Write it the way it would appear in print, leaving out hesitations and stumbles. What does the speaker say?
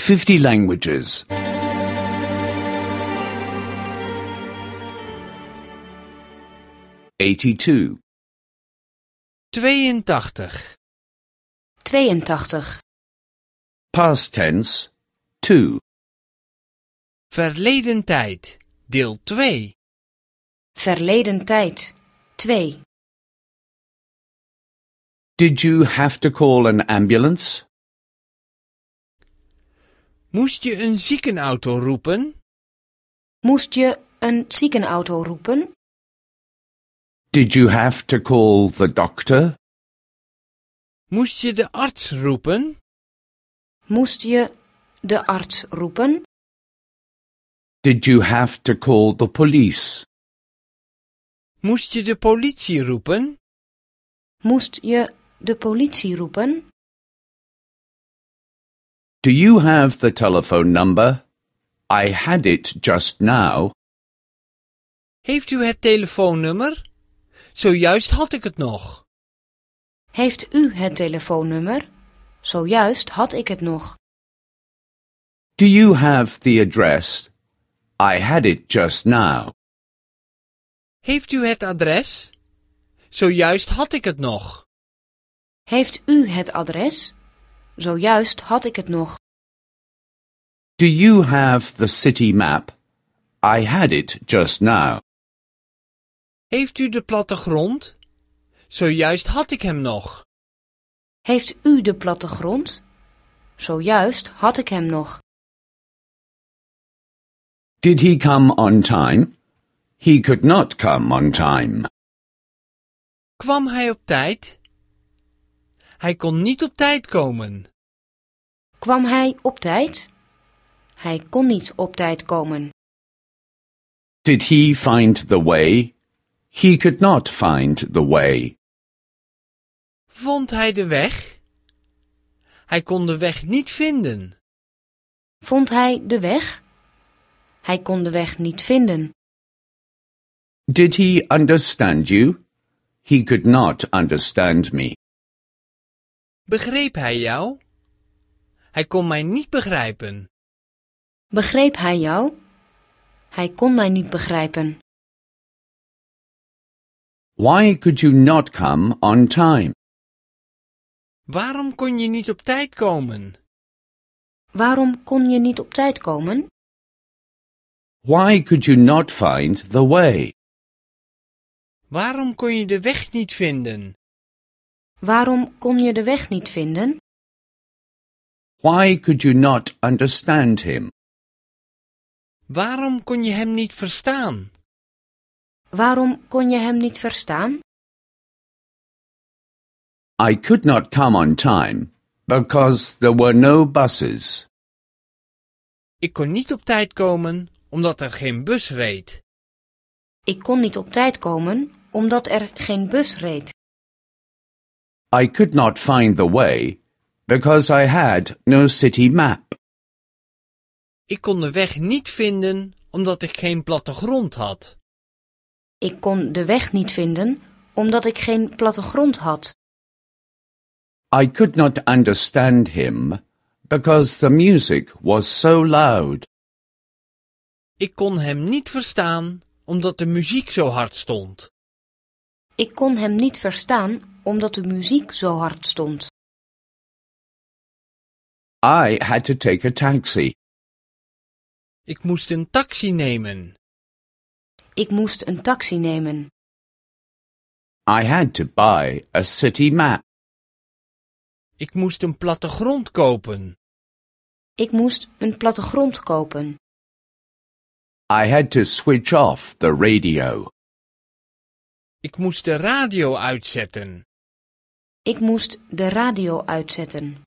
50 languages. 82. 82. 82. Past tense, 2. Verleden tijd, deel 2. Verleden tijd, 2. Did you have to call an ambulance? Moest je een ziekenauto roepen? Moest je een ziekenauto roepen? Did you have to call the doctor? Moest je de arts roepen? Moest je de arts roepen? Did you have to call the police? Moest je de politie roepen? Moest je de politie roepen? Do you have the telephone number? I had it just now. Heeft u het telefoonnummer? Zojuist had ik het nog. Heeft u het telefoonnummer? Zojuist had ik het nog. Do you have the address? I had it just now. Heeft u het adres? Zojuist had ik het nog. Heeft u het adres? Zojuist had ik het nog. Do you have the city map? I had it just now. Heeft u de plattegrond? Zojuist had ik hem nog. Heeft u de plattegrond? Zojuist had ik hem nog. Did he come on time? He could not come on time. Kwam hij op tijd? Hij kon niet op tijd komen. Kwam hij op tijd? Hij kon niet op tijd komen. Did he find the way? He could not find the way. Vond hij de weg? Hij kon de weg niet vinden. Vond hij de weg? Hij kon de weg niet vinden. Did he understand you? He could not understand me. Begreep hij jou? Hij kon mij niet begrijpen. Begreep hij jou? Hij kon mij niet begrijpen. Why could you not come on time? Waarom kon je niet op tijd komen? Waarom kon je niet op tijd komen? Why could you not find the way? Waarom kon je de weg niet vinden? Waarom kon je de weg niet vinden? Why could you not understand him? Waarom kon je hem niet verstaan? Waarom kon je hem niet verstaan? I could not come on time because there were no buses. Ik kon niet op tijd komen omdat er geen bus reed. Ik kon niet op tijd komen omdat er geen bus reed. I could not find the way because I had no city map. Ik kon de weg niet vinden omdat ik geen plattegrond had. Ik kon de weg niet vinden omdat ik geen plattegrond had. I could not understand him because the music was so loud. Ik kon hem niet verstaan omdat de muziek zo hard stond. Ik kon hem niet verstaan omdat de muziek zo hard stond. I had to take a taxi. Ik moest een taxi nemen. Ik moest een taxi nemen. I had to buy a city map. Ik moest een plattegrond kopen. Ik moest een plattegrond kopen. I had to switch off the radio. Ik moest de radio uitzetten. Ik moest de radio uitzetten.